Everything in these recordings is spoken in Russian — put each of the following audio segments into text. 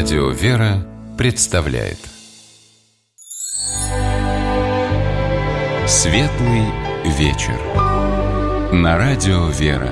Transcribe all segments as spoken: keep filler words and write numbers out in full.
Радио «Вера» представляет Светлый вечер на Радио «Вера».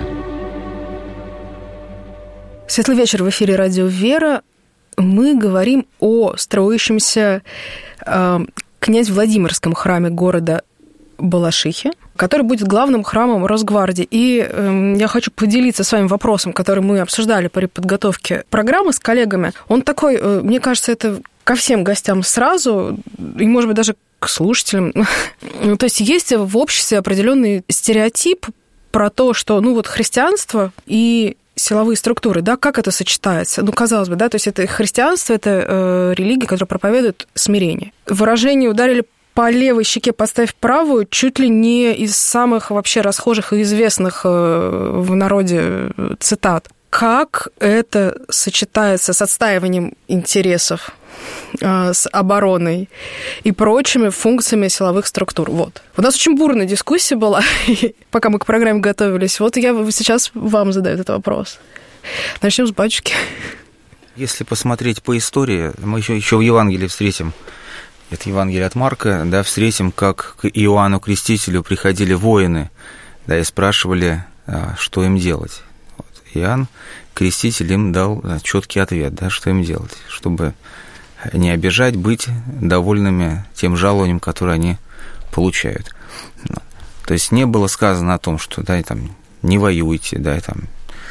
Светлый вечер в эфире Радио «Вера». Мы говорим о строящемся э, князь Владимирском храме города Балашихи, который будет главным храмом Росгвардии. И э, я хочу поделиться с вами вопросом, который мы обсуждали при подготовке программы с коллегами. Он такой, э, мне кажется, это ко всем гостям сразу, и, может быть, даже к слушателям. То есть есть в обществе определенный стереотип про то, что, ну, вот христианство и силовые структуры, да, как это сочетается? Ну, казалось бы, да, то есть это христианство, это э, религия, которая проповедует смирение. Выражение «ударили по левой щеке, подставь правую» чуть ли не из самых вообще расхожих и известных э, в народе цитат. Как это сочетается с отстаиванием интересов, э, с обороной и прочими функциями силовых структур? Вот. У нас очень бурная дискуссия была, пока мы к программе готовились. Вот я сейчас вам задаю этот вопрос. Начнем с батюшки. Если посмотреть по истории, мы еще, еще в Евангелии встретим, это Евангелие от Марка, да, встретим, как к Иоанну Крестителю приходили воины, да, и спрашивали, что им делать. Вот. Иоанн Креститель им дал четкий ответ, да, что им делать, чтобы не обижать, быть довольными тем жалованием, которое они получают. То есть не было сказано о том, что, да, там, не воюйте, да, там,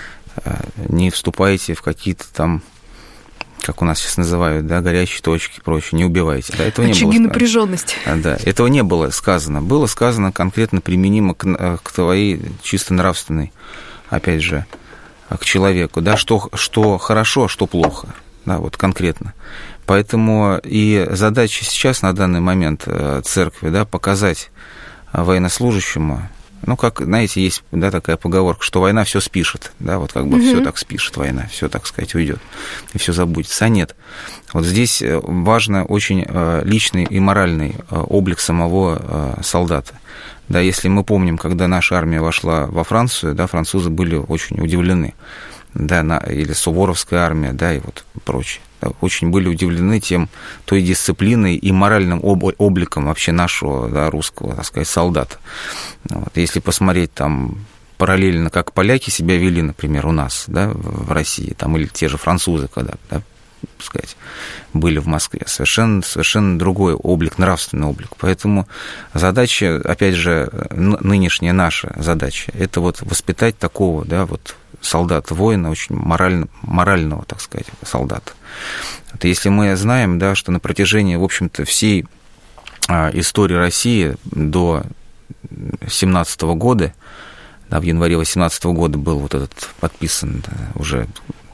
не вступайте в какие-то там, как у нас сейчас называют, да, горячие точки и прочее, не убивайте. Да, этого очаги не было напряженности. Да, этого не было сказано. Было сказано конкретно применимо к, к твоей чисто нравственной, опять же, к человеку, да, что, что хорошо, а что плохо, да, вот конкретно. Поэтому и задача сейчас на данный момент церкви, да, показать военнослужащему, ну, как, знаете, есть, да, такая поговорка, что война все спишет, да, вот как бы mm-hmm. все так спишет война, все, так сказать, уйдет, и все забудется. А нет. Вот здесь важно очень личный и моральный облик самого солдата. Да, если мы помним, когда наша армия вошла во Францию, да, французы были очень удивлены, да, на, или Суворовская армия, да, и вот прочее. Да, очень были удивлены тем, той дисциплиной и моральным об, обликом вообще нашего, да, русского, так сказать, солдата. Вот. Если посмотреть там параллельно, как поляки себя вели, например, у нас, да, в России, там, или те же французы, когда, да, так сказать, были в Москве, совершенно, совершенно другой облик, нравственный облик. Поэтому задача, опять же, нынешняя наша задача, это вот воспитать такого, да, вот солдата, воина, очень морально, морального, так сказать, солдата. Вот если мы знаем, да, что на протяжении, в общем-то, всей истории России до семнадцатого года, да, в январе восемнадцатого года был вот этот подписан, да, уже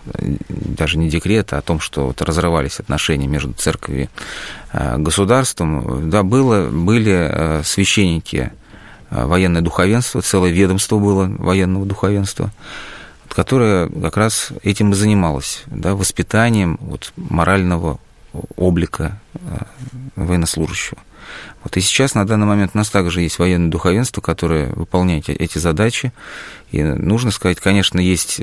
даже не декрет, а о том, что вот разрывались отношения между церковью и государством, да, было, были священники, военное духовенство, целое ведомство было военного духовенства, которое как раз этим и занималось, да, воспитанием вот морального облика военнослужащего. Вот и сейчас на данный момент у нас также есть военное духовенство, которое выполняет эти задачи. И нужно сказать, конечно, есть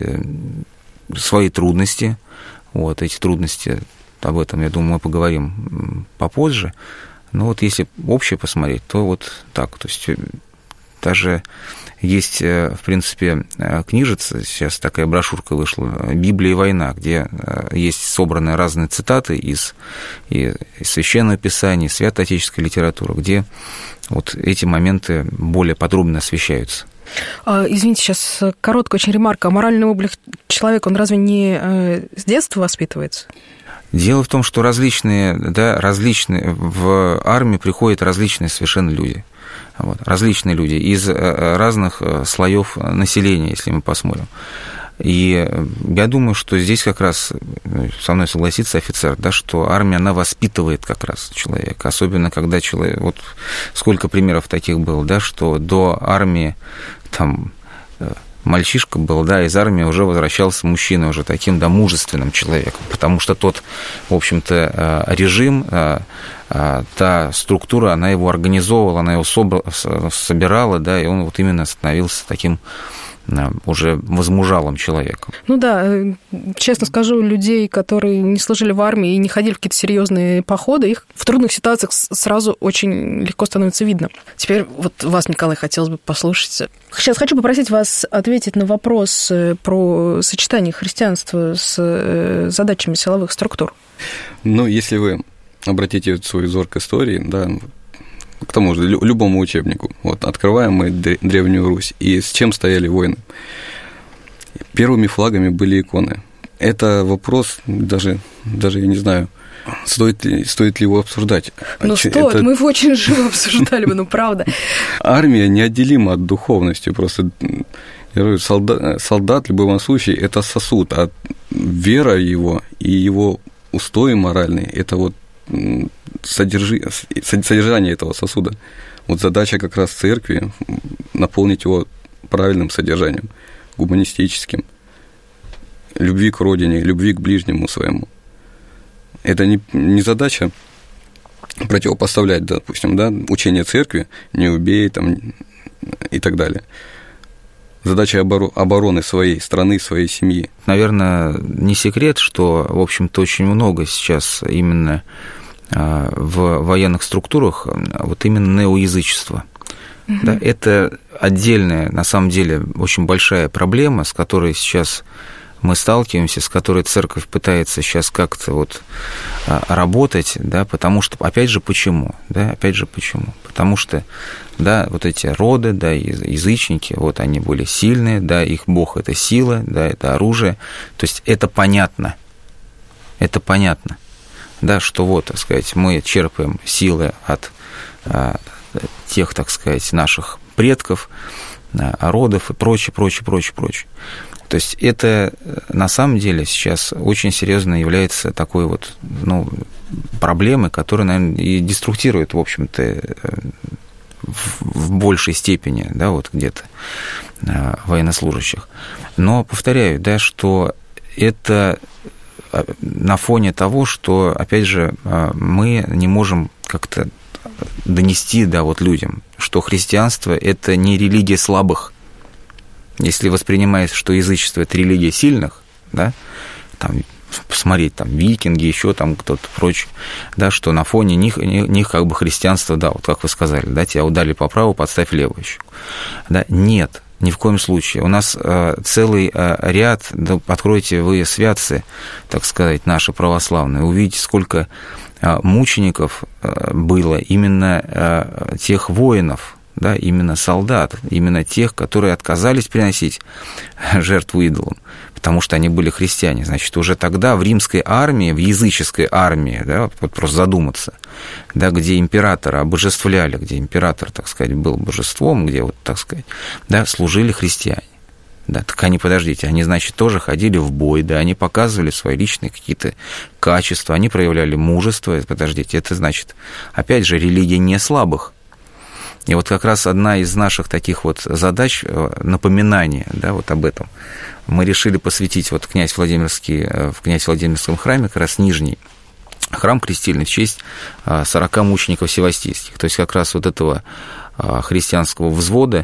свои трудности. Вот эти трудности, об этом, я думаю, мы поговорим попозже. Но вот если общее посмотреть, то вот так. То есть даже есть, в принципе, книжица, сейчас такая брошюрка вышла, «Библия и война», где есть собраны разные цитаты из, из Священного Писания, из святоотеческой литературы, где вот эти моменты более подробно освещаются. Извините, сейчас короткая очень ремарка. А моральный облик человека, он разве не с детства воспитывается? Дело в том, что различные, да, различные в армию приходят различные совершенно люди. Вот, различные люди из разных слоев населения, если мы посмотрим. И я думаю, что здесь как раз со мной согласится офицер, да, что армия, она воспитывает как раз человека, особенно когда человек, вот сколько примеров таких было, да, что до армии там мальчишка был, да, из армии уже возвращался мужчина, уже таким, да, мужественным человеком, потому что тот, в общем-то, режим, та структура, она его организовывала, она его собирала, да, и он вот именно становился таким уже возмужалым человеком. Ну да, честно скажу, людей, которые не служили в армии и не ходили в какие-то серьезные походы, их в трудных ситуациях сразу очень легко становится видно. Теперь вот вас, Николай, хотелось бы послушать. Сейчас хочу попросить вас ответить на вопрос про сочетание христианства с задачами силовых структур. Ну, если вы обратите свой взор к истории, да, к тому же любому учебнику, вот, открываем мы Древнюю Русь, и с чем стояли войны? Первыми флагами были иконы. Это вопрос, даже, даже я не знаю, стоит ли, стоит ли его обсуждать. Ну, стоит, это... мы его очень живо обсуждали бы, ну, правда. Армия неотделима от духовности, просто... Я говорю, солдат, солдат в любом случае – это сосуд, а вера его и его устои моральные – это вот содержи, содержание этого сосуда. Вот задача как раз церкви – наполнить его правильным содержанием, гуманистическим, любви к родине, любви к ближнему своему. Это не, не задача противопоставлять, допустим, да, учение церкви «не убей» там, и так далее. Задача обороны своей страны, своей семьи. Наверное, не секрет, что, в общем-то, очень много сейчас именно в военных структурах вот именно неоязычества. Mm-hmm. Да, это отдельная, на самом деле, очень большая проблема, с которой сейчас мы сталкиваемся, с которой церковь пытается сейчас как-то вот работать, да, потому что, опять же, почему? Да, опять же, почему? Потому что, да, вот эти роды, да, язычники, вот они были сильные, да, их Бог – это сила, да, это оружие, то есть это понятно, это понятно, да, что вот, так сказать, мы черпаем силы от а, тех, так сказать, наших предков, а, родов и прочее, прочее, прочее, прочее. То есть это на самом деле сейчас очень серьезно является такой вот, ну, проблемой, которая, наверное, и деструктирует, в общем-то, в большей степени, да, вот где-то военнослужащих. Но повторяю, да, что это на фоне того, что, опять же, мы не можем как-то донести, да, вот людям, что христианство – это не религия слабых. Если воспринимается, что язычество – это религия сильных, да, там, посмотреть, там, викинги, еще там кто-то прочее, да, что на фоне них, них как бы христианство, да, вот как вы сказали, да, тебя ударили по праву, подставь левую щеку. Да, нет, ни в коем случае. У нас э, целый э, ряд, да, откройте вы святцы, так сказать, наши православные, увидите, сколько э, мучеников э, было именно э, тех воинов, да, именно солдат, именно тех, которые отказались приносить жертву идолам, потому что они были христиане. Значит, уже тогда в римской армии, в языческой армии, да, вот просто задуматься, да, где императора обожествляли, где император, так сказать, был божеством, где, вот, так сказать, да, служили христиане. Да, так они, подождите, они, значит, тоже ходили в бой, да, они показывали свои личные какие-то качества, они проявляли мужество, подождите, это, значит, опять же, религия не слабых. И вот как раз одна из наших таких вот задач, напоминания, да, вот об этом, мы решили посвятить вот князь Владимирский, в князь Владимирском храме, как раз нижний храм крестильный в честь сорока мучеников севастийских. То есть как раз вот этого христианского взвода,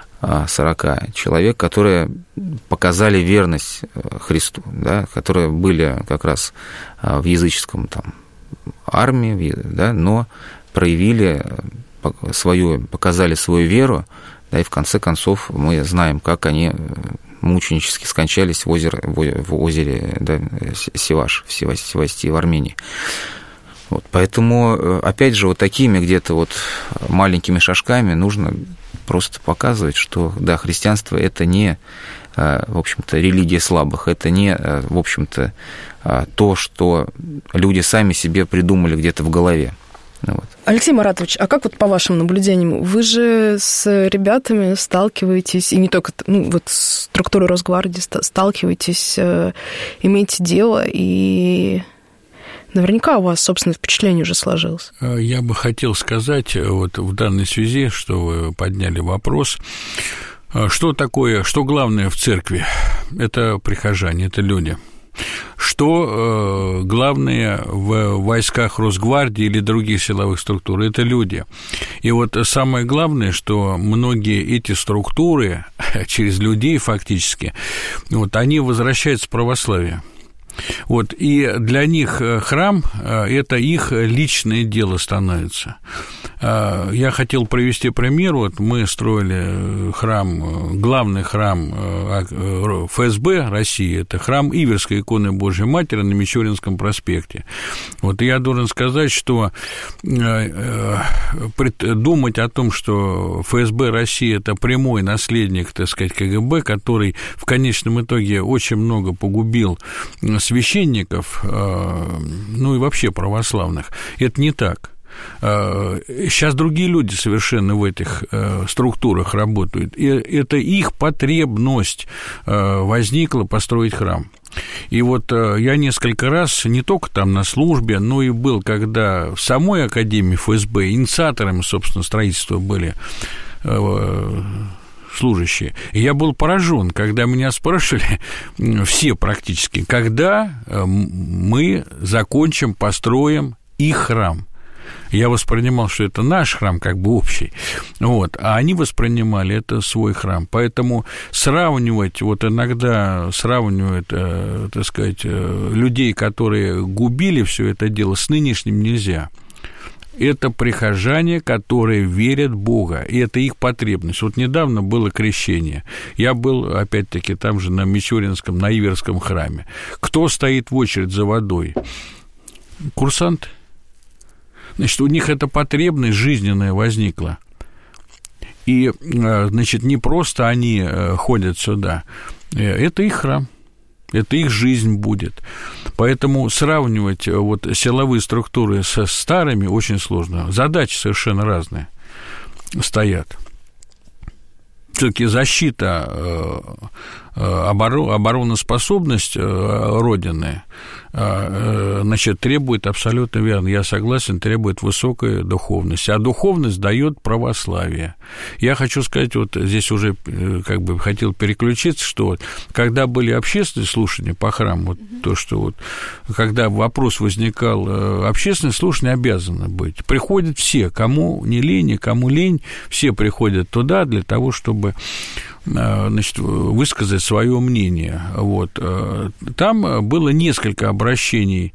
сорока человек, которые показали верность Христу, да, которые были как раз в языческом там, армии, да, но проявили свою, показали свою веру, да, и в конце концов мы знаем, как они мученически скончались в озере, в озере, да, Севаш, в Севастии, в Армении. Вот, поэтому, опять же, вот такими где-то вот маленькими шажками нужно просто показывать, что, да, христианство – это не, в общем-то, религия слабых, это не, в общем-то, то, что люди сами себе придумали где-то в голове. Вот. Алексей Маратович, а как вот по вашим наблюдениям, вы же с ребятами сталкиваетесь, и не только, ну, вот с структурой Росгвардии сталкиваетесь, имеете дело, и наверняка у вас собственное впечатление уже сложилось. Я бы хотел сказать вот в данной связи, что вы подняли вопрос, что такое, что главное в церкви? Это прихожане, это люди. Что кто главные в войсках Росгвардии или других силовых структур? Это люди. И вот самое главное, что многие эти структуры, через людей фактически, вот, они возвращаются в православие. Вот, и для них храм – это их личное дело становится. Я хотел привести пример. Вот мы строили храм, главный храм эф эс бэ России – это храм Иверской иконы Божьей Матери на Мичуринском проспекте. Вот я должен сказать, что думать о том, что эф эс бэ России – это прямой наследник, так сказать, ка гэ бэ, который в конечном итоге очень много погубил священников, ну и вообще православных, это не так. Сейчас другие люди совершенно в этих структурах работают, и это их потребность возникла построить храм. И вот я несколько раз, не только там на службе, но и был, когда в самой Академии эф эс бэ инициаторами, собственно, строительства были служащие. И я был поражен, когда меня спрашивали, все практически, когда мы закончим, построим их храм. Я воспринимал, что это наш храм, как бы общий, вот, а они воспринимали это свой храм. Поэтому сравнивать, вот иногда сравнивают, так сказать, людей, которые губили все это дело, с нынешним нельзя. Это прихожане, которые верят в Бога, и это их потребность. Вот недавно было крещение. Я был, опять-таки, там же на Мичуринском, на Иверском храме. Кто стоит в очередь за водой? Курсанты. Значит, у них эта потребность жизненная возникла. И, значит, не просто они ходят сюда, это их храм. Это их жизнь будет. Поэтому сравнивать вот силовые структуры со старыми очень сложно. Задачи совершенно разные стоят. Все-таки защита, обороноспособность Родины, значит, требует абсолютно верно, я согласен, требует высокой духовности, а духовность дает православие. Я хочу сказать, вот здесь уже как бы хотел переключиться, что вот, когда были общественные слушания по храму, вот mm-hmm. то, что вот, когда вопрос возникал, общественные слушания обязаны быть. Приходят все, кому не лень, кому лень, все приходят туда для того, чтобы, значит, высказать свое мнение. Вот. Там было несколько обращений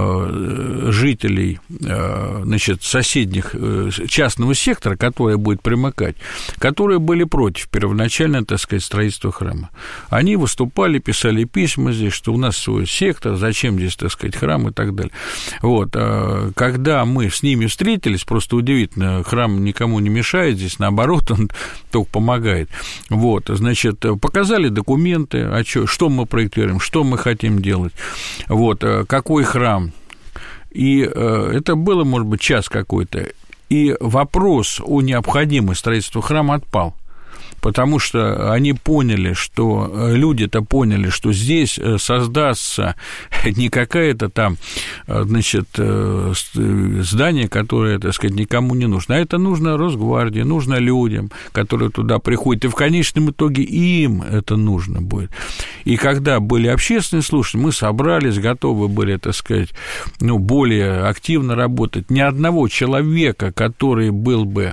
жителей, значит, соседних частного сектора, который будет примыкать, которые были против первоначально, так сказать, строительства храма. Они выступали, писали письма здесь, что у нас свой сектор, зачем здесь, так сказать, храм и так далее. Вот. Когда мы с ними встретились, просто удивительно, храм никому не мешает здесь, наоборот, он только помогает. Вот. Значит, показали документы, а что, что мы проектируем, что мы хотим делать, вот, какой храм. И это было, может быть, час какой-то. И вопрос о необходимости строительства храма отпал. Потому что они поняли, что люди-то поняли, что здесь создастся не какое-то там, значит, здание, которое, так сказать, никому не нужно, а это нужно Росгвардии, нужно людям, которые туда приходят, и в конечном итоге им это нужно будет. И когда были общественные слушания, мы собрались, готовы были, так сказать, ну, более активно работать. Ни одного человека, который был бы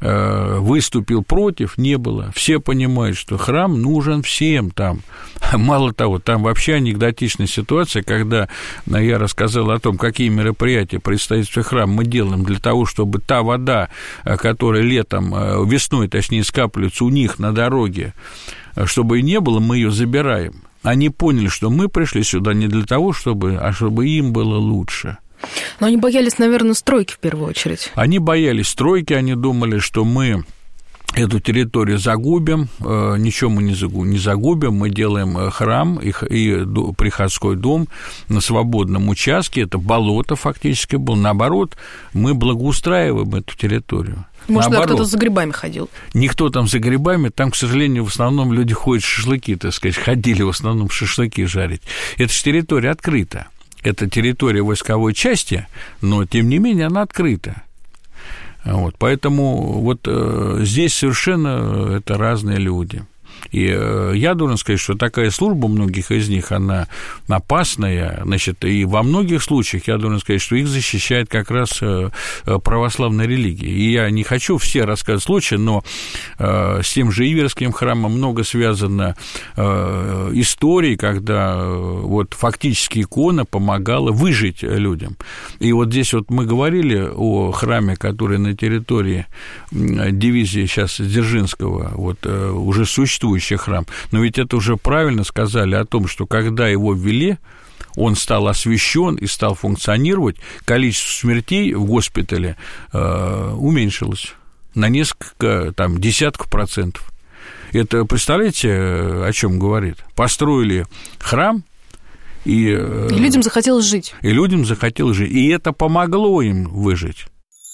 выступил против, не было. Все понимают, что храм нужен всем там. Мало того, там вообще анекдотичная ситуация, когда я рассказал о том, какие мероприятия при строительстве храма мы делаем для того, чтобы та вода, которая летом, весной, точнее, скапливается у них на дороге, чтобы и не было, мы ее забираем. Они поняли, что мы пришли сюда не для того, чтобы, а чтобы им было лучше. Но они боялись, наверное, стройки в первую очередь. Они боялись стройки, они думали, что мы эту территорию загубим, ничего мы не загубим, мы делаем храм и приходской дом на свободном участке, это болото фактически было, наоборот, мы благоустраиваем эту территорию. Может, да, кто-то за грибами ходил? Никто там за грибами, там, к сожалению, в основном люди ходят шашлыки, так сказать, ходили в основном шашлыки жарить. Эта же территория открыта. Это территория войсковой части, но, тем не менее, она открыта. Вот, поэтому вот э, здесь совершенно это разные люди. И я должен сказать, что такая служба многих из них, она опасная, значит, и во многих случаях я должен сказать, что их защищает как раз православная религия. И я не хочу все рассказывать случаи, но с тем же Иверским храмом много связано историй, когда вот фактически икона помогала выжить людям. И вот здесь вот мы говорили о храме, который на территории дивизии сейчас Дзержинского, вот уже существующий храм, но ведь это уже правильно сказали о том, что когда его ввели, он стал освящен и стал функционировать, количество смертей в госпитале э, уменьшилось на несколько, там, десятков процентов. Это, представляете, о чем говорит? Построили храм, и, и людям захотелось жить. И людям захотелось жить. И это помогло им выжить.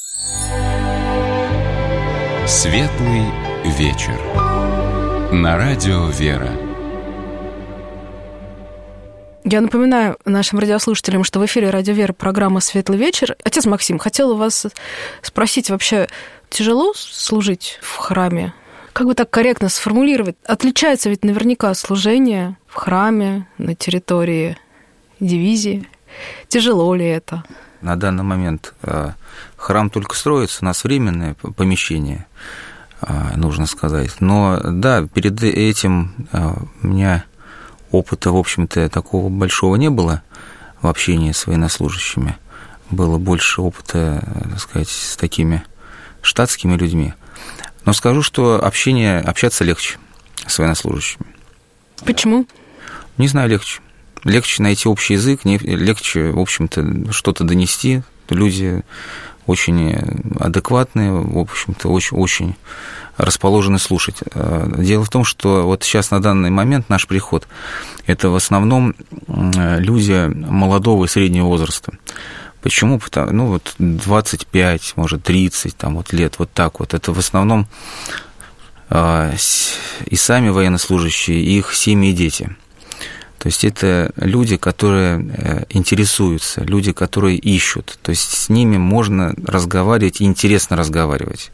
Светлый вечер. На радио «Вера». Я напоминаю нашим радиослушателям, что в эфире «Радио Вера» программа «Светлый вечер». Отец Максим, хотела вас спросить, вообще тяжело служить в храме? Как бы так корректно сформулировать? Отличается ведь наверняка служение в храме на территории дивизии. Тяжело ли это? На данный момент храм только строится, у нас временное помещение, нужно сказать. Но да, перед этим у меня опыта, в общем-то, такого большого не было в общении с военнослужащими. Было больше опыта, так сказать, с такими штатскими людьми. Но скажу, что общение, общаться легче с военнослужащими. Почему? Не знаю, легче. Легче найти общий язык, легче, в общем-то, что-то донести. Люди очень адекватные, в общем-то, очень, очень расположены слушать. Дело в том, что вот сейчас на данный момент наш приход – это в основном люди молодого и среднего возраста. Почему? Потому, ну, вот двадцать пять, может, тридцать там, вот, лет, вот так вот. Это в основном и сами военнослужащие, и их семьи и дети. То есть это люди, которые интересуются, люди, которые ищут. То есть с ними можно разговаривать и интересно разговаривать.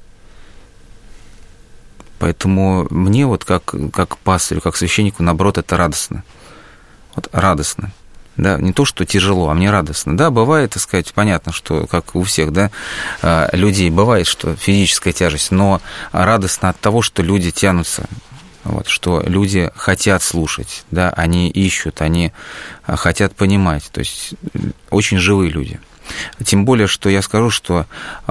Поэтому мне вот как, как пастырю, как священнику, наоборот, это радостно. Вот радостно. Да, не то, что тяжело, а мне радостно. Да, бывает, так сказать, понятно, что, как у всех, да, людей, бывает, что физическая тяжесть, но радостно от того, что люди тянутся, вот, что люди хотят слушать, да, они ищут, они хотят понимать, то есть очень живые люди. Тем более, что я скажу, что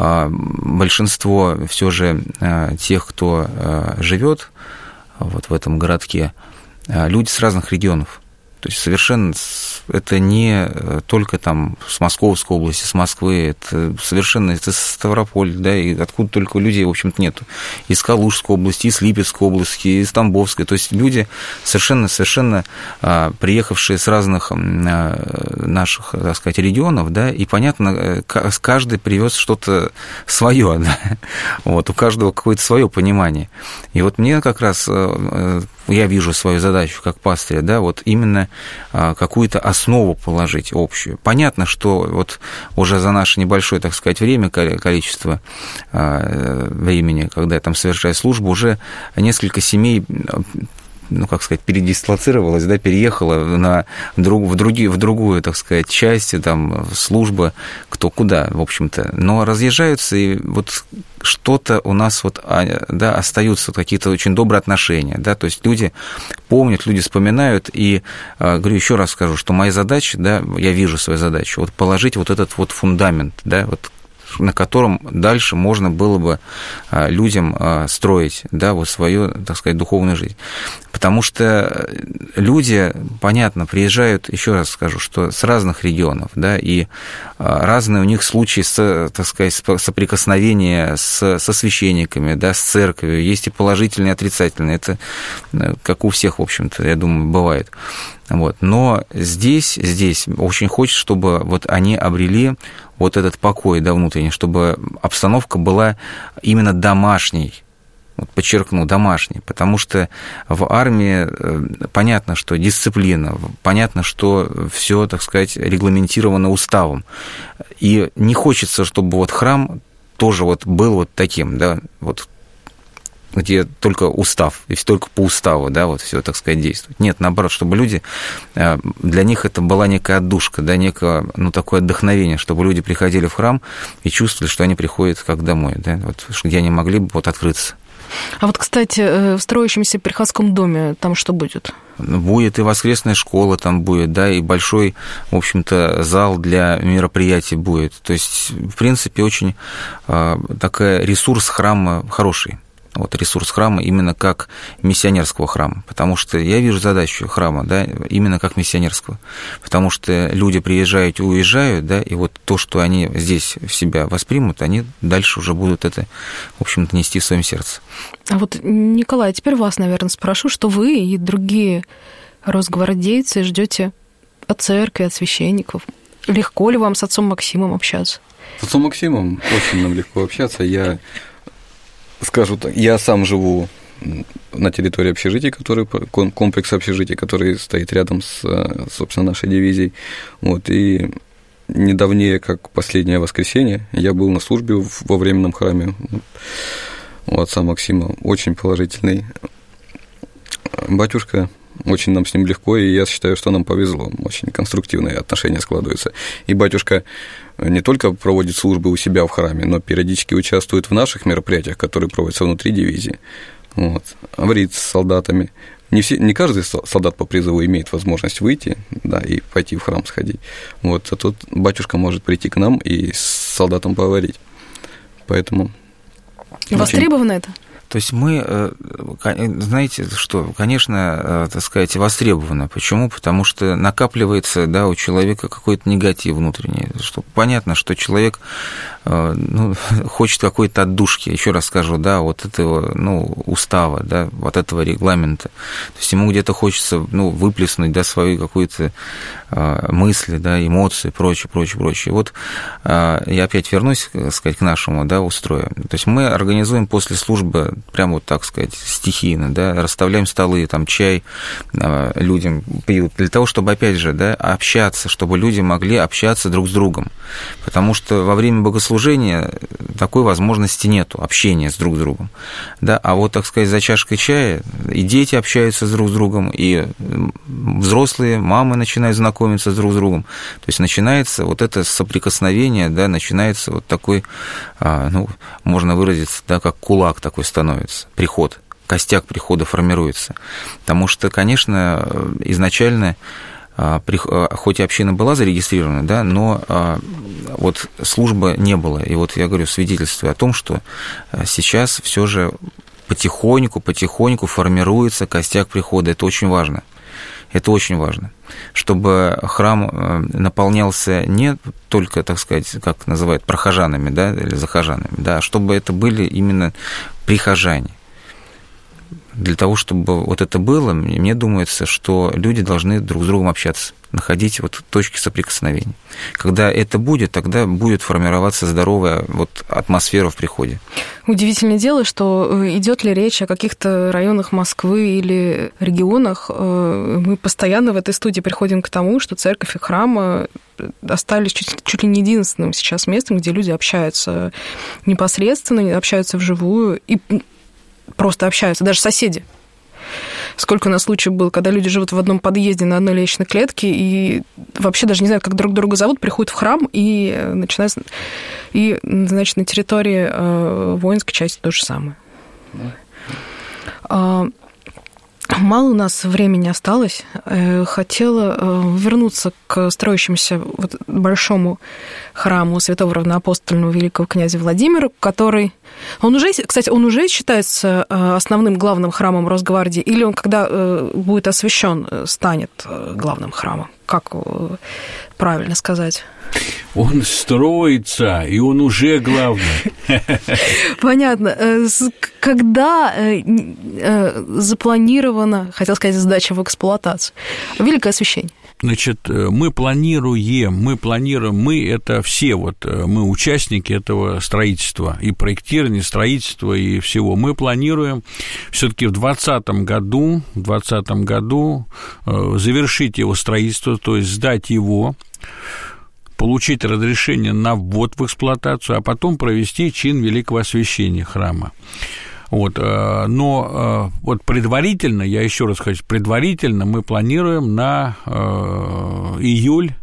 большинство все же тех, кто живет вот в этом городке, люди с разных регионов. То есть совершенно это не только там с Московской области, с Москвы, это совершенно это Ставрополь, да, и откуда только людей, в общем-то, нету. Из Калужской области, из Липецкой области, из Тамбовской. То есть люди совершенно-совершенно приехавшие с разных наших, так сказать, регионов, да, и, понятно, каждый привез что-то свое, да, вот, у каждого какое-то свое понимание. И вот мне как раз, я вижу свою задачу как пастыря, да, вот именно какую-то основу положить общую. Понятно, что вот уже за наше небольшое, так сказать, время, количество времени, когда я там совершаю службу, уже несколько семей, ну, как сказать, передислоцировалась, да, переехала на, друг, в, другие, в другую, так сказать, часть, там, службы, кто куда, в общем-то. Но разъезжаются, и вот что-то у нас вот, да, остаются какие-то очень добрые отношения, да, то есть люди помнят, люди вспоминают, и, говорю, еще раз скажу, что моя задача, да, я вижу свою задачу, вот положить вот этот вот фундамент, да, вот, на котором дальше можно было бы людям строить, да, вот свою, так сказать, духовную жизнь. Потому что люди, понятно, приезжают, еще раз скажу, что с разных регионов, да, и разные у них случаи, с, так сказать, соприкосновения с, со священниками, да, с церковью, есть и положительные, и отрицательные, это как у всех, в общем-то, я думаю, бывает. Вот. Но здесь, здесь очень хочется, чтобы вот они обрели вот этот покой, да, внутренний, чтобы обстановка была именно домашней, вот подчеркну, домашней, потому что в армии понятно, что дисциплина, понятно, что все, так сказать, регламентировано уставом, и не хочется, чтобы вот храм тоже вот был вот таким, да, вот где только устав, и только по уставу, да, вот все, так сказать, действует. Нет, наоборот, чтобы люди, для них это была некая отдушка, да, некое, ну, такое отдохновение, чтобы люди приходили в храм и чувствовали, что они приходят как домой, да, вот, где они могли бы вот открыться. А вот, кстати, в строящемся приходском доме там что будет? Будет и воскресная школа там будет, да, и большой, в общем-то, зал для мероприятий будет. То есть, в принципе, очень э, такой ресурс храма хороший. Вот ресурс храма именно как миссионерского храма, потому что я вижу задачу храма, да, именно как миссионерского, потому что люди приезжают и уезжают, да, и вот то, что они здесь в себя воспримут, они дальше уже будут это, в общем-то, нести в своем сердце. А вот, Николай, теперь вас, наверное, спрошу, что вы и другие росгвардейцы ждете от церкви, от священников. Легко ли вам с отцом Максимом общаться? С отцом Максимом очень нам легко общаться. Я скажу так, я сам живу на территории общежития, который, комплекс общежитий, который стоит рядом с, собственно, нашей дивизией. Вот, и недавнее, как последнее воскресенье, я был на службе во временном храме у отца Максима. Очень положительный батюшка, очень нам с ним легко, и я считаю, что нам повезло, очень конструктивные отношения складываются. И батюшка не только проводит службы у себя в храме, но периодически участвует в наших мероприятиях, которые проводятся внутри дивизии. Вот. Говорит с солдатами. Не, все, не каждый солдат по призыву имеет возможность выйти, да, и пойти в храм сходить. Вот. А тут батюшка может прийти к нам и с солдатом поговорить. Поэтому... Востребовано очень... это? То есть мы, знаете, что, конечно, так сказать, востребовано. Почему? Потому что накапливается, да, у человека какой-то негатив внутренний. Что понятно, что человек, ну, хочет какой-то отдушки, еще раз скажу, да, вот этого, ну, устава, да, вот этого регламента. То есть ему где-то хочется, ну, выплеснуть, да, свои какие-то мысли, да, эмоции, прочее, прочее, прочее. Вот я опять вернусь, так сказать, к нашему, да, устрою. То есть мы организуем после службы прямо вот, так сказать, стихийно, да, расставляем столы, там, чай людям пьют, для того, чтобы, опять же, да, общаться, чтобы люди могли общаться друг с другом, потому что во время богослужения такой возможности нету, общения с друг с другом, да, а вот, так сказать, за чашкой чая и дети общаются друг с другом, и взрослые, мамы начинают знакомиться с друг с другом, то есть начинается вот это соприкосновение, да, начинается вот такой, ну, можно выразиться, да, как кулак такой становится, приход, костяк прихода формируется. Потому что, конечно, изначально, хоть и община была зарегистрирована, да, но вот службы не было. И вот я говорю, свидетельствую о том, что сейчас все же потихоньку, потихоньку формируется костяк прихода. Это очень важно. Это очень важно, чтобы храм наполнялся не только, так сказать, как называют, прохожанами, да, или захожанами, да, а чтобы это были именно прихожане. Для того, чтобы вот это было, мне думается, что люди должны друг с другом общаться, находить вот точки соприкосновения. Когда это будет, тогда будет формироваться здоровая вот атмосфера в приходе. Удивительное дело, что идет ли речь о каких-то районах Москвы или регионах, мы постоянно в этой студии приходим к тому, что церковь и храм остались чуть, чуть ли не единственным сейчас местом, где люди общаются непосредственно, общаются вживую и просто общаются, даже соседи. Сколько у нас случаев было, когда люди живут в одном подъезде на одной лестничной клетке и вообще даже не знают, как друг друга зовут, приходят в храм и начинают... И, значит, на территории воинской части то же самое. Мало у нас времени осталось. Хотела вернуться к строящемуся вот большому храму святого равноапостольного великого князя Владимира, который... Он уже, кстати, он уже считается основным главным храмом Росгвардии, или он, когда будет освящен, станет главным храмом? Как правильно сказать? Он строится, и он уже главный. Понятно. Когда запланирована, хотел сказать, сдача в эксплуатацию? Великое освящение. Значит, мы планируем, мы планируем, мы это все, вот, мы участники этого строительства, и проектирования, и строительства, и всего. Мы планируем все-таки в двадцатом году, в двадцатом году завершить его строительство, то есть сдать его, получить разрешение на ввод в эксплуатацию, а потом провести чин великого освящения храма. Вот, но вот предварительно, я еще раз хочу, предварительно мы планируем на июль,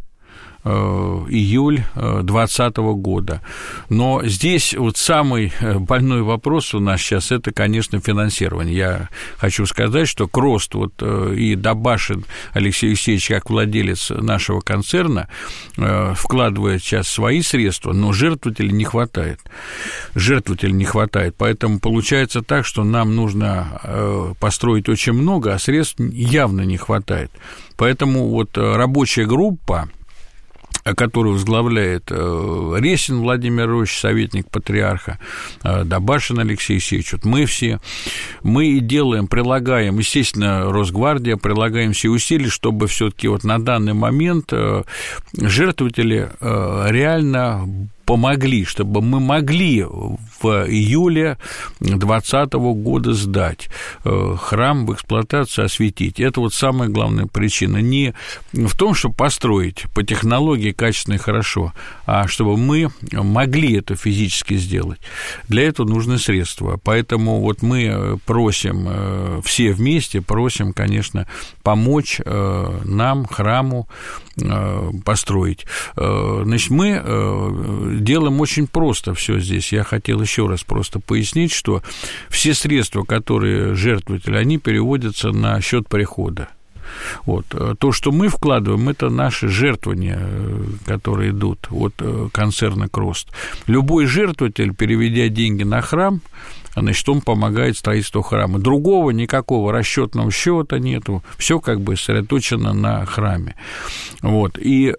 июль двадцатого года. Но здесь вот самый больной вопрос у нас сейчас – это, конечно, финансирование. Я хочу сказать, что Крост вот, и Добашин Алексей Алексеевич, как владелец нашего концерна, вкладывает сейчас свои средства, но жертвователей не хватает. Жертвователей не хватает. Поэтому получается так, что нам нужно построить очень много, а средств явно не хватает. Поэтому вот рабочая группа, которую возглавляет Ресин Владимир Ильич, советник патриарха, Добашин Алексей Алексеевич, вот мы все, мы и делаем, прилагаем, естественно, Росгвардия, прилагаем все усилия, чтобы все-таки вот на данный момент жертвователи реально помогли, чтобы мы могли в июле двадцатого года сдать храм в эксплуатацию, осветить. Это вот самая главная причина. Не в том, чтобы построить по технологии качественно и хорошо, а чтобы мы могли это физически сделать. Для этого нужны средства. Поэтому вот мы просим, все вместе просим, конечно, помочь нам, храму, построить. Значит, мы делаем очень просто все здесь. Я хотел еще раз просто пояснить, что все средства, которые жертвователи, они переводятся на счет прихода. Вот. То, что мы вкладываем, это наши жертвования, которые идут от концерна Крост. Любой жертвователь, переведя деньги на храм, значит, он помогает строительству храма. Другого никакого расчетного счета нету, все как бы сосредоточено на храме. Вот. И,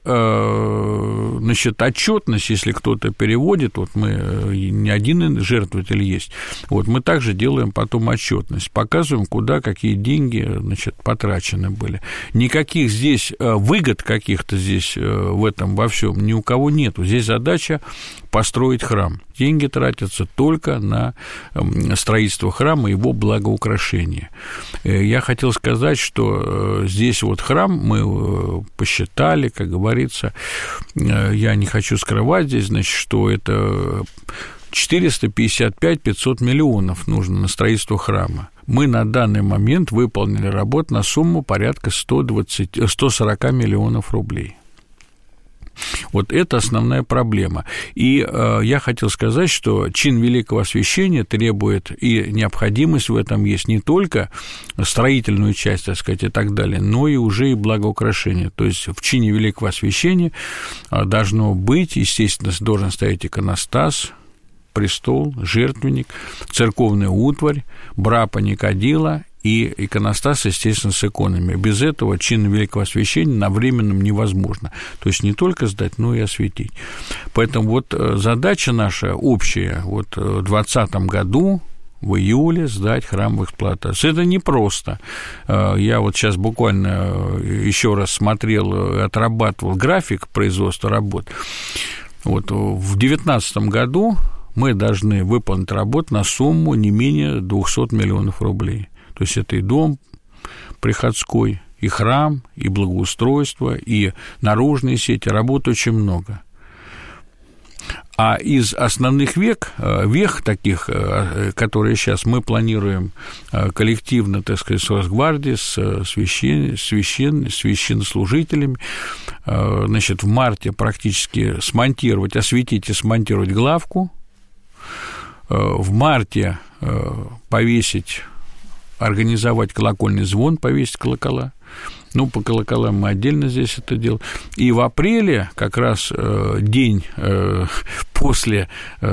значит, отчетность, если кто-то переводит, вот мы, не один жертвователь есть, вот мы также делаем потом отчетность, показываем, куда какие деньги, значит, потрачены были. Никаких здесь выгод каких-то здесь в этом во всем ни у кого нету. Здесь задача построить храм. Деньги тратятся только на строительство храма и его благоукрашение. Я хотел сказать, что здесь вот храм мы посчитали, как говорится, я не хочу скрывать здесь, значит, что это четыреста пятьдесят пять - пятьсот миллионов нужно на строительство храма. Мы на данный момент выполнили работу на сумму порядка сто двадцать - сто сорок миллионов рублей. Вот это основная проблема. И э, я хотел сказать, что чин великого освящения требует, и необходимость в этом есть не только строительную часть, так сказать, и так далее, но и уже и благоукрашение. То есть в чине великого освящения должно быть, естественно, должен стоять иконостас, престол, жертвенник, церковная утварь, бра паникадила и иконостас, естественно, с иконами. Без этого чин великого освящения на временном невозможно. То есть не только сдать, но и осветить. Поэтому вот задача наша общая, вот в двадцатом году, в июле сдать храм в эксплуатацию. Это непросто. Я вот сейчас буквально еще раз смотрел, отрабатывал график производства работ. Вот в две тысячи девятнадцатом году мы должны выполнить работу на сумму не менее двести миллионов рублей. То есть это и дом приходской, и храм, и благоустройство, и наружные сети. Работы очень много. А из основных век, вех таких, которые сейчас мы планируем коллективно, так сказать, с Росгвардией, с священ, священ, священнослужителями, значит, в марте практически смонтировать, осветить и смонтировать главку, в марте повесить, организовать колокольный звон, повесить колокола. Ну, по колоколам мы отдельно здесь это делаем. И в апреле, как раз день после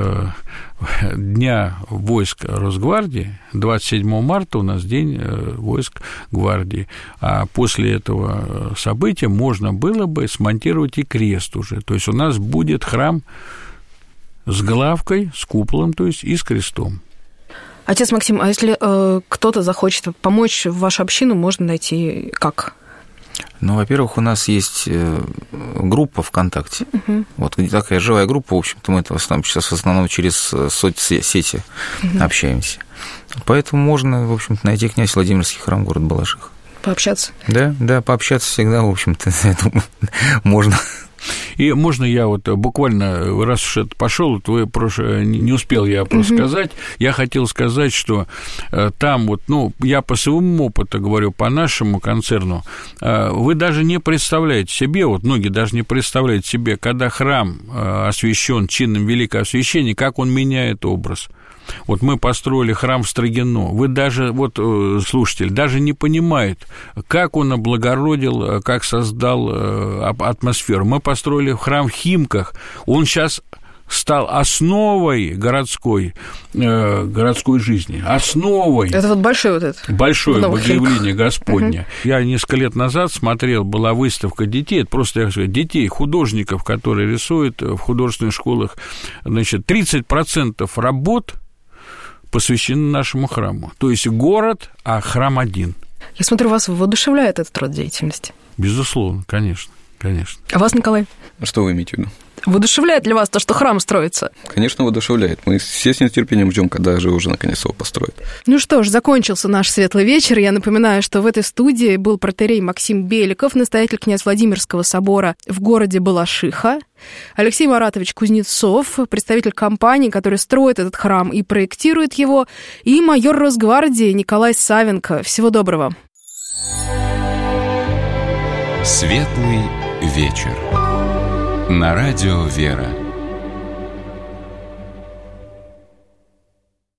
Дня войск Росгвардии, двадцать седьмого марта у нас день войск гвардии, а после этого события можно было бы смонтировать и крест уже. То есть у нас будет храм с главкой, с куполом, то есть и с крестом. Отец Максим, а если э, кто-то захочет помочь в вашу общину, можно найти как? Ну, во-первых, у нас есть группа ВКонтакте. Uh-huh. Вот такая живая группа, в общем-то, мы это сейчас в основном через соцсети uh-huh. общаемся. Поэтому можно, в общем-то, найти князь Владимирский храм, город Балашиха. Пообщаться? Да, да, пообщаться всегда, в общем-то, можно. И можно я вот буквально, раз уж это пошел, вот вы прошлое, не успел я просто угу. сказать, я хотел сказать, что там вот, ну, я по своему опыту говорю, по нашему концерну, вы даже не представляете себе, вот многие даже не представляют себе, когда храм освящен чином великого освящения, как он меняет образ. Вот мы построили храм в Строгино. Вы даже, вот слушатель, даже не понимает, как он облагородил, как создал атмосферу. Мы построили храм в Химках. Он сейчас стал основой городской, э, городской жизни. Основой. Это вот большой вот этот. Большое Богоявление Господне. Угу. Я несколько лет назад смотрел, была выставка детей, это просто, я хочу сказать, детей, художников, которые рисуют в художественных школах. Значит, тридцать процентов работ посвящены нашему храму. То есть город, а храм один. Я смотрю, вас воодушевляет этот род деятельности. Безусловно, конечно, конечно. А вас, Николай? Что вы имеете в виду? Воодушевляет ли вас то, что храм строится? Конечно, воодушевляет. Мы все с нетерпением ждем, когда же уже наконец его построят. Ну что ж, закончился наш светлый вечер. Я напоминаю, что в этой студии был протоиерей Максим Беликов, настоятель князь Владимирского собора в городе Балашиха, Алексей Маратович Кузнецов, представитель компании, которая строит этот храм и проектирует его, и майор Росгвардии Николай Савенко. Всего доброго. Светлый вечер. На радио «Вера».